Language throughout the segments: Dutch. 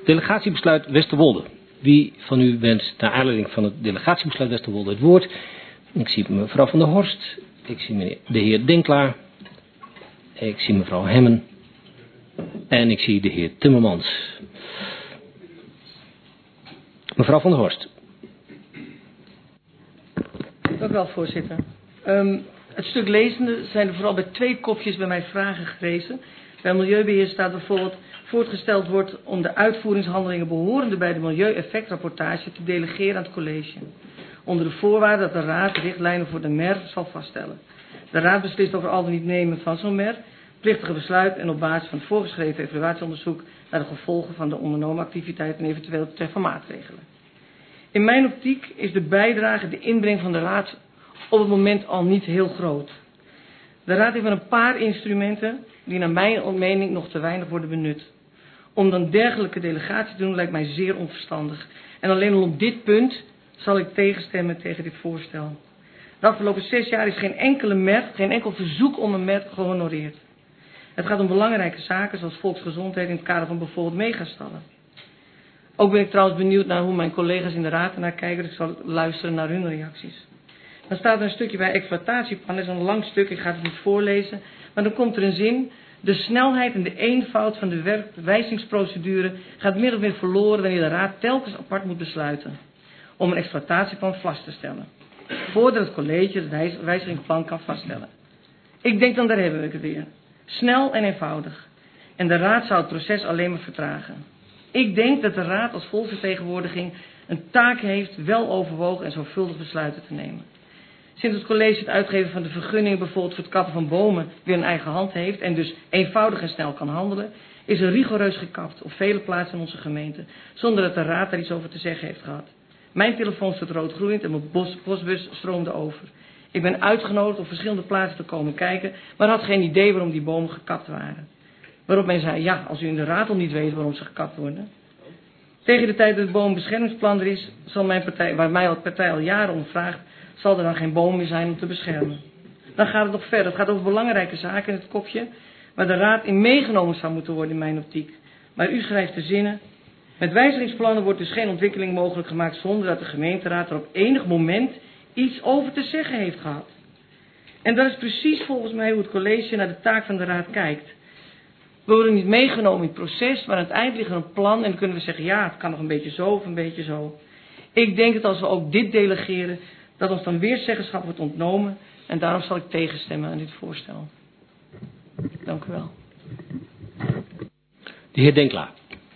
Delegatiebesluit Westerwolde. Wie van u wenst naar aanleiding van het delegatiebesluit Westerwolde het woord? Ik zie mevrouw Van der Horst. Ik zie de heer Dinklaar. Ik zie mevrouw Hemmen. En ik zie de heer Timmermans. Mevrouw Van der Horst. Dank u wel, voorzitter. Het stuk lezende zijn er vooral bij 2 kopjes bij mij vragen gerezen. Bij milieubeheer staat bijvoorbeeld voortgesteld wordt om de uitvoeringshandelingen behorende bij de milieueffectrapportage te delegeren aan het college. Onder de voorwaarde dat de raad de richtlijnen voor de MER zal vaststellen. De raad beslist over al dan niet nemen van zo'n MER, plichtige besluit en op basis van het voorgeschreven evaluatieonderzoek naar de gevolgen van de ondernomen activiteiten en eventueel treffen maatregelen. In mijn optiek is de bijdrage, de inbreng van de raad op het moment al niet heel groot. De raad heeft maar een paar instrumenten die naar mijn mening nog te weinig worden benut. Om dan dergelijke delegatie te doen lijkt mij zeer onverstandig. En alleen al op dit punt zal ik tegenstemmen tegen dit voorstel. De afgelopen 6 jaar is geen enkele MER, geen enkel verzoek om een MER gehonoreerd. Het gaat om belangrijke zaken zoals volksgezondheid in het kader van bijvoorbeeld megastallen. Ook ben ik trouwens benieuwd naar hoe mijn collega's in de raad ernaar kijken, dus ik zal luisteren naar hun reacties. Dan staat er een stukje bij exploitatieplan, dat is een lang stuk, ik ga het niet voorlezen, maar dan komt er een zin: de snelheid en de eenvoud van de wijzigingsprocedure gaat meer of meer verloren wanneer de raad telkens apart moet besluiten om een exploitatieplan vast te stellen, voordat het college het wijzigingsplan kan vaststellen. Ik denk dan, daar hebben we het weer. Snel en eenvoudig. En de raad zou het proces alleen maar vertragen. Ik denk dat de raad als volksvertegenwoordiging een taak heeft wel overwogen en zorgvuldig besluiten te nemen. Sinds het college het uitgeven van de vergunningen bijvoorbeeld voor het kappen van bomen weer een eigen hand heeft en dus eenvoudig en snel kan handelen, is er rigoureus gekapt op vele plaatsen in onze gemeente, zonder dat de raad daar iets over te zeggen heeft gehad. Mijn telefoon stond roodgloeiend en mijn postbus stroomde over. Ik ben uitgenodigd op verschillende plaatsen te komen kijken, maar had geen idee waarom die bomen gekapt waren. Waarop men zei, ja, als u in de raad al niet weet waarom ze gekapt worden. Tegen de tijd dat het bomenbeschermingsplan er is, zal mijn partij, waar mij partij al jaren om vraagt, zal er dan geen boom meer zijn om te beschermen. Dan gaat het nog verder. Het gaat over belangrijke zaken in het kopje, waar de raad in meegenomen zou moeten worden in mijn optiek. Maar u schrijft de zinnen: met wijzigingsplannen wordt dus geen ontwikkeling mogelijk gemaakt zonder dat de gemeenteraad er op enig moment iets over te zeggen heeft gehad. En dat is precies volgens mij hoe het college naar de taak van de raad kijkt. We worden niet meegenomen in het proces, maar aan het eind ligt er een plan en dan kunnen we zeggen, ja, het kan nog een beetje zo of een beetje zo. Ik denk dat als we ook dit delegeren, dat ons dan weer zeggenschap wordt ontnomen en daarom zal ik tegenstemmen aan dit voorstel. Dank u wel. De heer Dinklaar.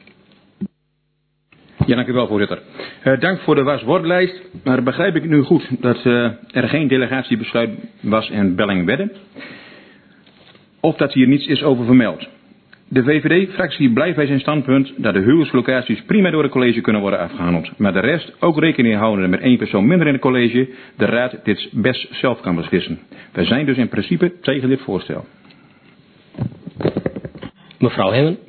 Ja, dank u wel, voorzitter. Dank voor de was-woordlijst. Maar begrijp ik nu goed dat er geen delegatiebesluit was in Bellingwedde? Of dat hier niets is over vermeld? De VVD-fractie blijft bij zijn standpunt dat de huwelijkslocaties prima door het college kunnen worden afgehandeld. Maar de rest, ook rekening houden met 1 persoon minder in het college, de raad dit best zelf kan beslissen. Wij zijn dus in principe tegen dit voorstel. Mevrouw Hemmen.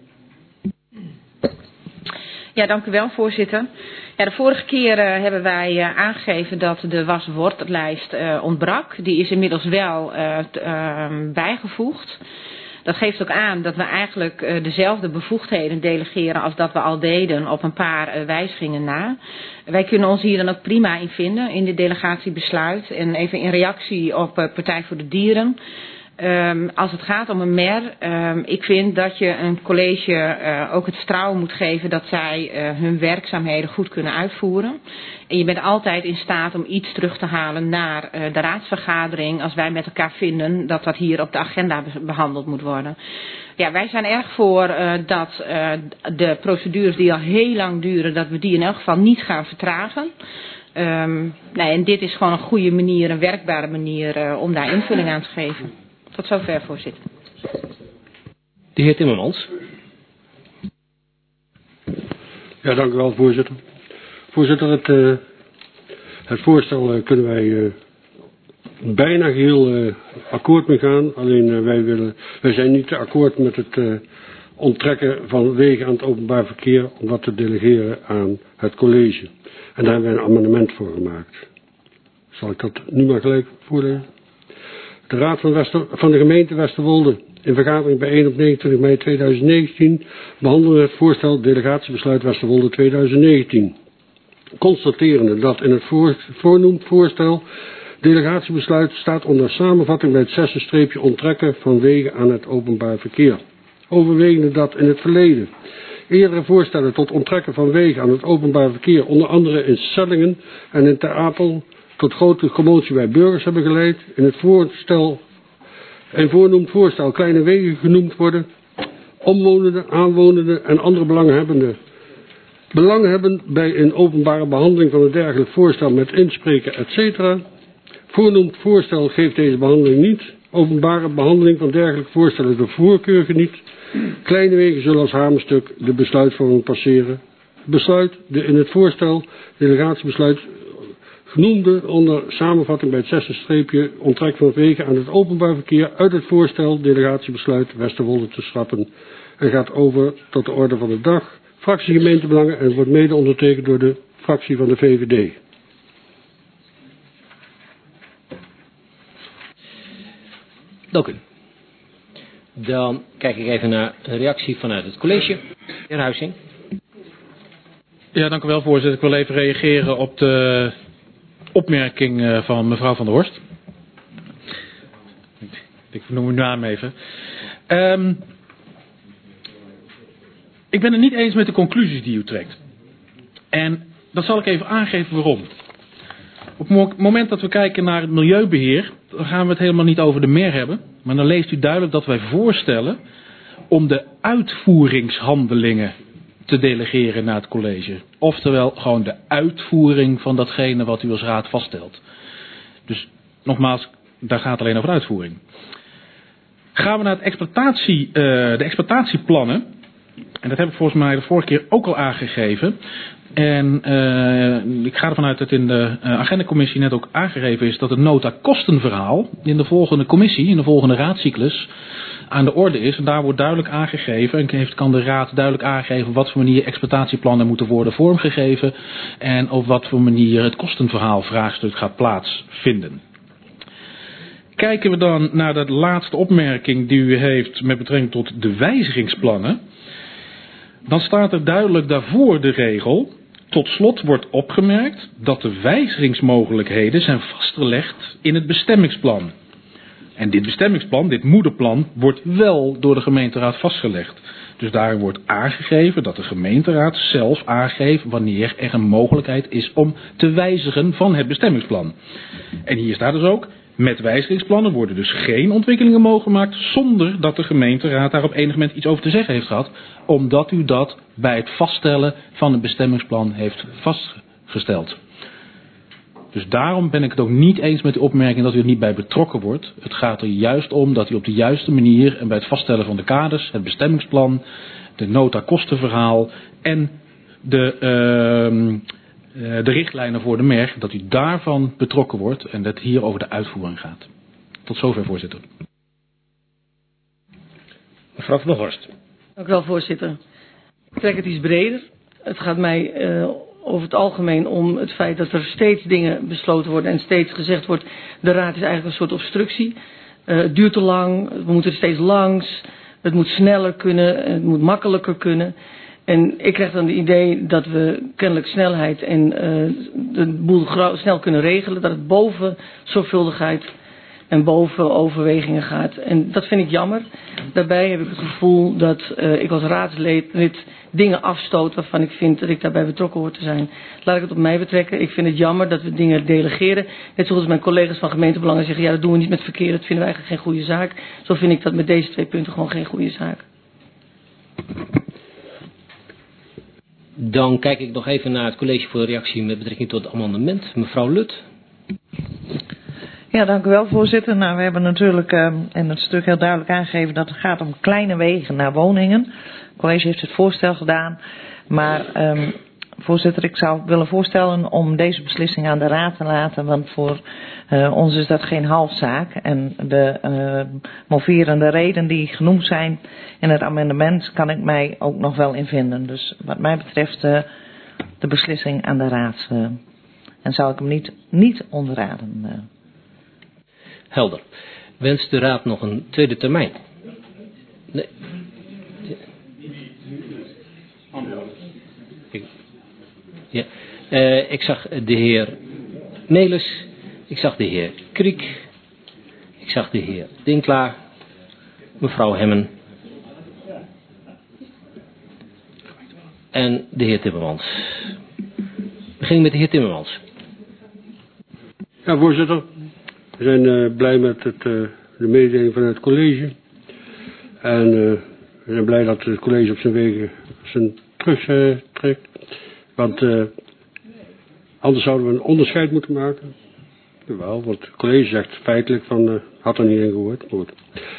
Ja, dank u wel, voorzitter. Ja, de vorige keer hebben wij aangegeven dat de was-woordlijst ontbrak. Die is inmiddels wel bijgevoegd. Dat geeft ook aan dat we eigenlijk dezelfde bevoegdheden delegeren als dat we al deden op een paar wijzigingen na. Wij kunnen ons hier dan ook prima in vinden in dit delegatiebesluit. En even in reactie op Partij voor de Dieren. Als het gaat om een MER, ik vind dat je een college ook het vertrouwen moet geven dat zij hun werkzaamheden goed kunnen uitvoeren. En je bent altijd in staat om iets terug te halen naar de raadsvergadering als wij met elkaar vinden dat dat hier op de agenda behandeld moet worden. Ja, wij zijn erg voor dat de procedures die al heel lang duren, dat we die in elk geval niet gaan vertragen. Nee, en dit is gewoon een goede manier, een werkbare manier om daar invulling aan te geven. Tot zover, voorzitter. De heer Timmermans. Ja, dank u wel, voorzitter. Voorzitter, het voorstel kunnen wij bijna geheel akkoord mee gaan. Alleen wij zijn niet akkoord met het onttrekken van wegen aan het openbaar verkeer om dat te delegeren aan het college. En daar hebben we een amendement voor gemaakt. Zal ik dat nu maar gelijk voorlezen? De Raad van de gemeente Westerwolde In vergadering bijeen op 29 mei 2019 behandelen we het voorstel delegatiebesluit Westerwolde 2019. Constaterende dat in het voornoemd voorstel delegatiebesluit staat onder samenvatting bij het zesde streepje onttrekken van wegen aan het openbaar verkeer. Overwegende dat in het verleden eerdere voorstellen tot onttrekken van wegen aan het openbaar verkeer, onder andere in Sellingen en in Ter Apel, tot grote commotie bij burgers hebben geleid. In het voornoemd voorstel kleine wegen genoemd worden. Omwonenden, aanwonenden en andere belanghebbenden belang hebben bij een openbare behandeling van een dergelijk voorstel met inspreken, etc. Voornoemd voorstel geeft deze behandeling niet. Openbare behandeling van dergelijke voorstellen de voorkeur geniet. Kleine wegen zullen als hamerstuk de besluitvorming passeren. Besluit de in het voorstel delegatiebesluit genoemde onder samenvatting bij het zesde streepje onttrek van wegen aan het openbaar verkeer uit het voorstel delegatiebesluit Westerwolde te schrappen en gaat over tot de orde van de dag. Fractie gemeentebelangen en wordt mede ondertekend door de fractie van de VVD. Dank u. Dan kijk ik even naar een reactie vanuit het college. Heer Huizing. Ja, dank u wel, voorzitter. Ik wil even reageren op de opmerking van mevrouw Van der Horst. Ik noem uw naam even. Ik ben het niet eens met de conclusies die u trekt. En dat zal ik even aangeven waarom. Op het moment dat we kijken naar het milieubeheer, dan gaan we het helemaal niet over de MER hebben. Maar dan leest u duidelijk dat wij voorstellen om de uitvoeringshandelingen te delegeren naar het college. Oftewel gewoon de uitvoering van datgene wat u als raad vaststelt. Dus nogmaals, daar gaat het alleen over uitvoering. Gaan we naar de exploitatieplannen. En dat heb ik volgens mij de vorige keer ook al aangegeven. En ik ga ervan uit dat in de agendacommissie net ook aangegeven is dat het nota kostenverhaal in de volgende commissie, in de volgende raadcyclus, aan de orde is. En daar wordt duidelijk aangegeven en kan de raad duidelijk aangeven op wat voor manier exploitatieplannen moeten worden vormgegeven en op wat voor manier het kostenverhaal vraagstuk gaat plaatsvinden. Kijken we dan naar de laatste opmerking die u heeft met betrekking tot de wijzigingsplannen, dan staat er duidelijk daarvoor de regel: tot slot wordt opgemerkt dat de wijzigingsmogelijkheden zijn vastgelegd in het bestemmingsplan. En dit bestemmingsplan, dit moederplan, wordt wel door de gemeenteraad vastgelegd. Dus daar wordt aangegeven dat de gemeenteraad zelf aangeeft wanneer er een mogelijkheid is om te wijzigen van het bestemmingsplan. En hier staat dus ook: met wijzigingsplannen worden dus geen ontwikkelingen mogelijk gemaakt zonder dat de gemeenteraad daar op enig moment iets over te zeggen heeft gehad, omdat u dat bij het vaststellen van het bestemmingsplan heeft vastgesteld. Dus daarom ben ik het ook niet eens met de opmerking dat u er niet bij betrokken wordt. Het gaat er juist om dat u op de juiste manier en bij het vaststellen van de kaders, het bestemmingsplan, de nota kostenverhaal en de richtlijnen voor de MER, dat u daarvan betrokken wordt en dat het hier over de uitvoering gaat. Tot zover, voorzitter. Mevrouw Van der Horst. Dank u wel, voorzitter. Ik trek het iets breder. Het gaat mij over het algemeen om het feit dat er steeds dingen besloten worden en steeds gezegd wordt: de raad is eigenlijk een soort obstructie. Het duurt te lang, we moeten er steeds langs, het moet sneller kunnen, het moet makkelijker kunnen. En ik krijg dan het idee dat we kennelijk snelheid en de boel snel kunnen regelen, dat het boven zorgvuldigheid en boven overwegingen gaat. En dat vind ik jammer. Daarbij heb ik het gevoel dat ik als raadslid dingen afstoot waarvan ik vind dat ik daarbij betrokken hoor te zijn. Laat ik het op mij betrekken. Ik vind het jammer dat we dingen delegeren. Net zoals mijn collega's van gemeentebelangen zeggen: ja, dat doen we niet met verkeer, dat vinden we eigenlijk geen goede zaak. Zo vind ik dat met deze 2 punten gewoon geen goede zaak. Dan kijk ik nog even naar het college voor reactie met betrekking tot het amendement. Mevrouw Lut. Ja, dank u wel, voorzitter. Nou, we hebben natuurlijk in het stuk heel duidelijk aangegeven dat het gaat om kleine wegen naar woningen. Het college heeft het voorstel gedaan, maar voorzitter, ik zou willen voorstellen om deze beslissing aan de raad te laten, want voor ons is dat geen halfzaak. En de moverende redenen die genoemd zijn in het amendement kan ik mij ook nog wel in vinden. Dus wat mij betreft de beslissing aan de raad. En zou ik hem niet onderraden. Helder. Wenst de raad nog een tweede termijn? Nee. Ja. Ik zag de heer Melis. Ik zag de heer Kriek. Ik zag de heer Dinklaar. Mevrouw Hemmen. En de heer Timmermans. We beginnen met de heer Timmermans. Ja, voorzitter. We zijn blij met de mededeling van het college. En we zijn blij dat het college op zijn wegen terugtrekt. Want anders zouden we een onderscheid moeten maken. Jawel, want het college zegt feitelijk van, had er niet in gehoord. Goed.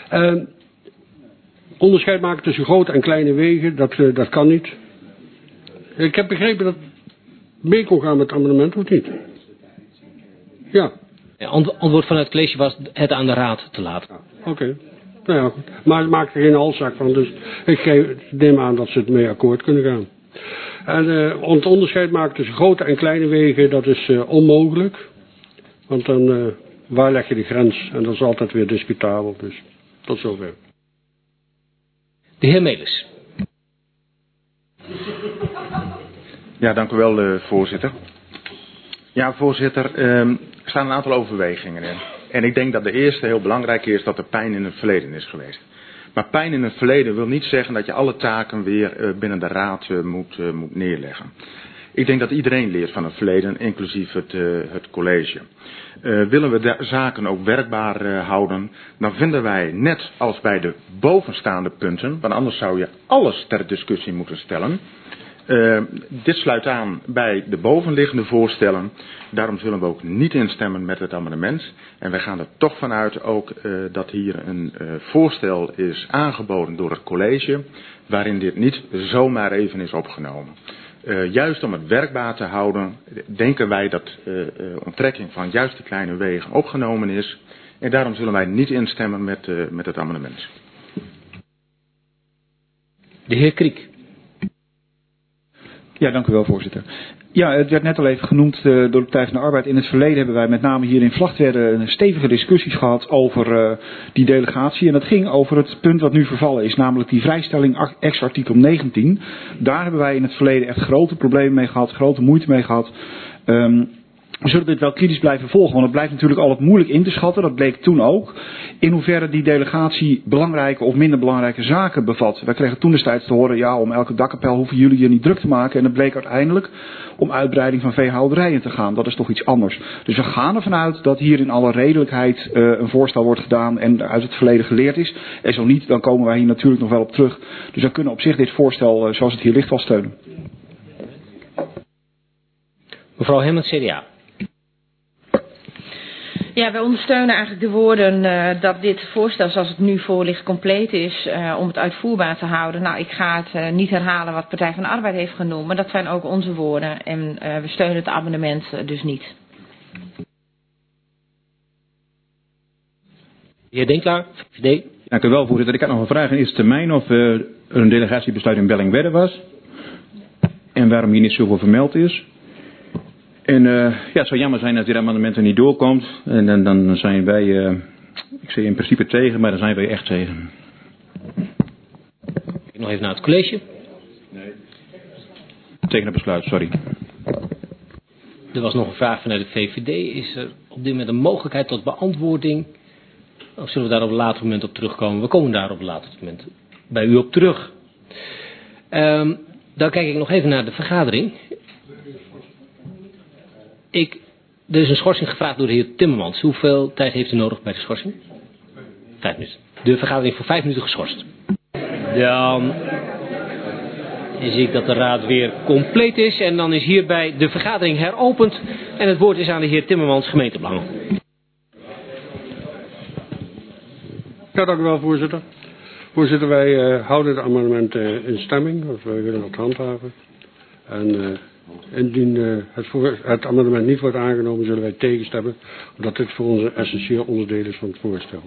Onderscheid maken tussen grote en kleine wegen, dat kan niet. Ik heb begrepen dat het mee kon gaan met het amendement, of niet? Ja. Antwoord van het college was het aan de raad te laten. Ja, Oké. Nou ja, goed. Maar het maakt er geen halszak van, dus ik neem aan dat ze het mee akkoord kunnen gaan. En om het onderscheid maken tussen grote en kleine wegen, dat is onmogelijk. Want dan, waar leg je de grens? En dat is altijd weer discutabel, dus tot zover. De heer Melis. Ja, dank u wel, voorzitter. Ja, voorzitter, er staan een aantal overwegingen in. En ik denk dat de eerste heel belangrijk is dat er pijn in het verleden is geweest. Maar pijn in het verleden wil niet zeggen dat je alle taken weer binnen de raad moet neerleggen. Ik denk dat iedereen leert van het verleden, inclusief het college. Willen we de zaken ook werkbaar houden, dan vinden wij, net als bij de bovenstaande punten, want anders zou je alles ter discussie moeten stellen. Dit sluit aan bij de bovenliggende voorstellen. Daarom zullen we ook niet instemmen met het amendement. En wij gaan er toch vanuit ook dat hier een voorstel is aangeboden door het college, waarin dit niet zomaar even is opgenomen. Juist om het werkbaar te houden, denken wij dat onttrekking van juist die kleine wegen opgenomen is. En daarom zullen wij niet instemmen met het amendement. De heer Kriek. Ja, dank u wel, voorzitter. Ja, het werd net al even genoemd door de Partij van de Arbeid. In het verleden hebben wij met name hier in Vlagtwedde stevige discussies gehad over die delegatie. En dat ging over het punt wat nu vervallen is, namelijk die vrijstelling ex-artikel 19. Daar hebben wij in het verleden echt grote problemen mee gehad, grote moeite mee gehad. We zullen dit wel kritisch blijven volgen, want het blijft natuurlijk altijd moeilijk in te schatten. Dat bleek toen ook. In hoeverre die delegatie belangrijke of minder belangrijke zaken bevat. Wij kregen toen destijds te horen, ja, om elke dakkapel hoeven jullie je niet druk te maken. En het bleek uiteindelijk om uitbreiding van veehouderijen te gaan. Dat is toch iets anders. Dus we gaan ervan uit dat hier in alle redelijkheid een voorstel wordt gedaan en uit het verleden geleerd is. En zo niet, dan komen wij hier natuurlijk nog wel op terug. Dus we kunnen op zich dit voorstel, zoals het hier ligt, wel steunen. Mevrouw Hemmens, CDA. Ja, wij ondersteunen eigenlijk de woorden dat dit voorstel zoals het nu voor ligt compleet is om het uitvoerbaar te houden. Nou, ik ga het niet herhalen wat Partij van de Arbeid heeft genoemd, maar dat zijn ook onze woorden en we steunen het amendement dus niet. De heer Dinklaar, VVD. Dank u wel, voorzitter. Ik had nog een vraag in eerste termijn of er een delegatiebesluit in Bellingwedde was. En waarom hier niet zoveel vermeld is. En ja, het zou jammer zijn dat dit amendement er niet doorkomt. En dan zijn wij, ik zeg in principe tegen, maar dan zijn wij echt tegen. Nog even naar het college. Nee. Tegen het besluit, sorry. Er was nog een vraag vanuit de VVD. Is er op dit moment een mogelijkheid tot beantwoording? Of zullen we daar op een later moment op terugkomen? We komen daar op een later moment bij u op terug. Dan kijk ik nog even naar de vergadering. Er is een schorsing gevraagd door de heer Timmermans. Hoeveel tijd heeft u nodig bij de schorsing? 5 minuten. De vergadering voor 5 minuten geschorst. Dan zie ik dat de raad weer compleet is. En dan is hierbij de vergadering heropend. En het woord is aan de heer Timmermans, gemeentebelangen. Ja, dank u wel, voorzitter. Voorzitter, wij houden het amendement in stemming. Want wij willen dat handhaven. En indien het amendement niet wordt aangenomen, zullen wij tegenstemmen. Omdat dit voor ons een essentieel onderdeel is van het voorstel.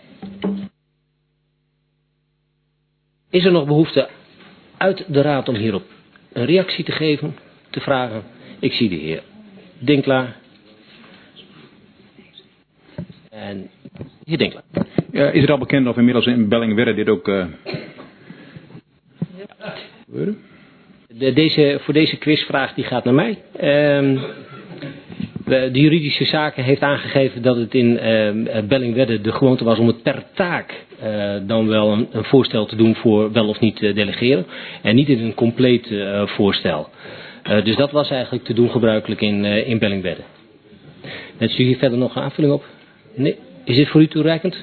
Is er nog behoefte uit de raad om hierop een reactie te geven, te vragen? Ik zie de heer Dinklaar. En heer Dinklaar. Ja, Is het al bekend of inmiddels in Bellingwedde dit ook gebeurde? Voor deze quizvraag die gaat naar mij. De juridische zaken heeft aangegeven dat het in Bellingwedde de gewoonte was om het per taak dan wel een voorstel te doen voor wel of niet delegeren. En niet in een compleet voorstel. Dus dat was eigenlijk te doen gebruikelijk in Bellingwedde. Wenst u hier verder nog een aanvulling op? Nee. Is dit voor u toereikend?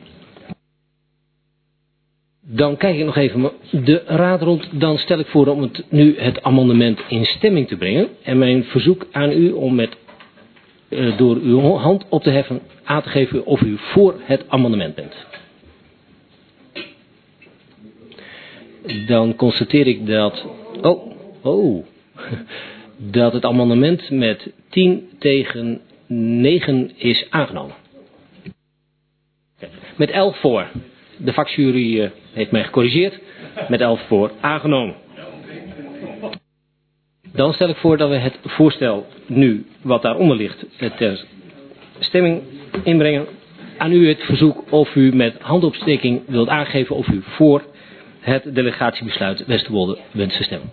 Dan kijk ik nog even de raad rond. Dan stel ik voor om het amendement in stemming te brengen. En mijn verzoek aan u om door uw hand op te heffen aan te geven of u voor het amendement bent. Dan constateer ik dat... dat het amendement met 10 tegen 9 is aangenomen. Met 11 voor. De vakjury heeft mij gecorrigeerd. Met 11 voor aangenomen. Dan stel ik voor dat we het voorstel nu, wat daaronder ligt, ter stemming inbrengen. Aan u het verzoek of u met handopsteking wilt aangeven of u voor het delegatiebesluit Westerwolde wenst te stemmen.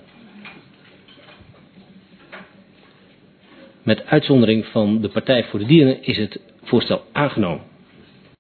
Met uitzondering van de Partij voor de Dieren is het voorstel aangenomen.